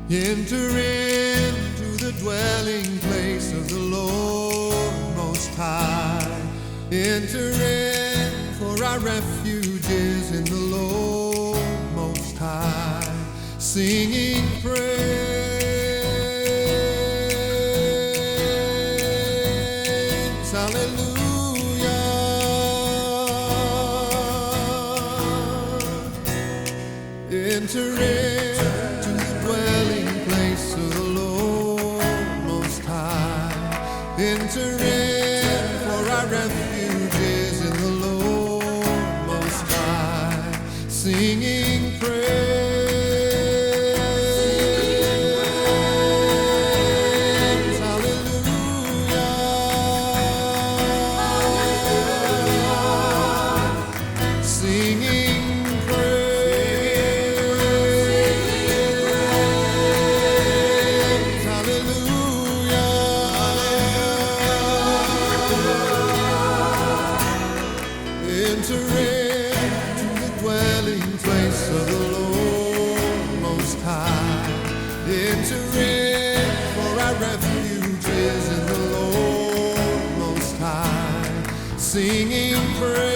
Enter into the dwelling place of the Lord Most High. Enter in, for our refuge is in the Lord Most High. Singing praise, hallelujah. Enter into the dwelling place of the Lord Most High. Enter in, for our refuge is in the Lord Most High. Singing praise, hallelujah. Singing enter into the dwelling place of the Lord Most High. Enter in, for our refuge is in the Lord Most High. Singing praise.